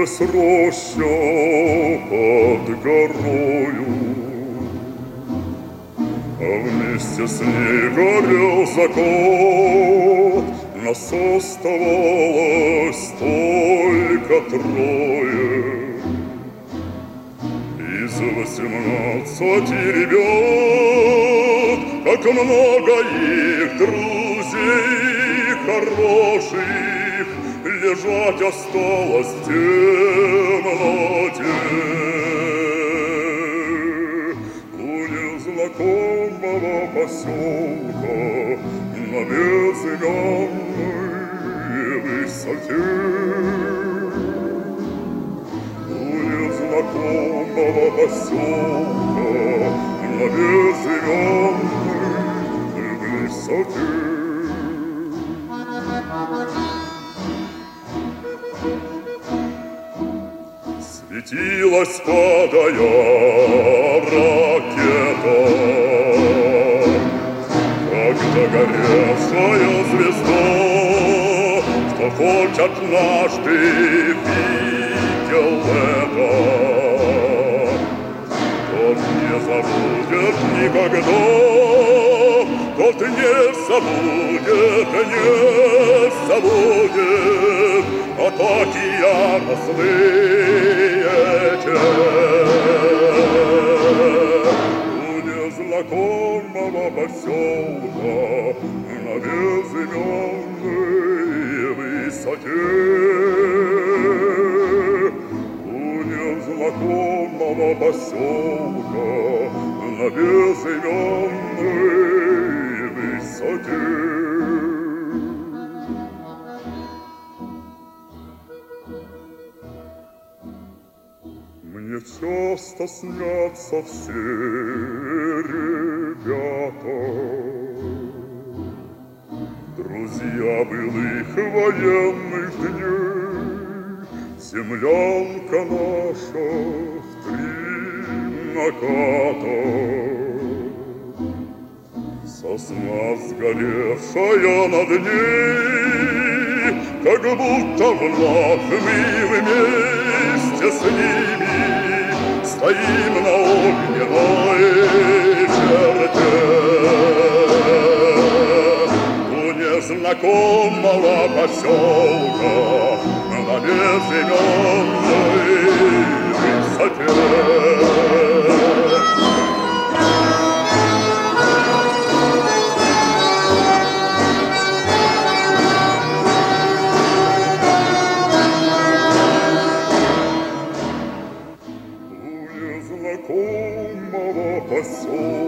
Виделась роща под горою, а вместе с ней горел закат. Нас оставалось только трое из 18 ребят. Как много их друзей хороших лежать осталось в темноте. У незнакомого поселка на безымянной высоте. У незнакомого поселка на безымянной высоте. Светилась, падая, ракета, как догоревшая звезда. Кто хоть однажды видел это, тот не забудет никогда, тот не забудет, не забудет атаки яростные те. У незнакомого поселка на безымянной высоте. У незнакомого поселка на безымянной высоте. Мне часто снятся все ребята, друзья былых военных дней. Землянка наша в 3 наката, сосна сгоревшая над ней, как будто вновь мы вместе с ними стоим на огненной черте. У незнакомого поселка на безымянной высоте. У незнакомого поселка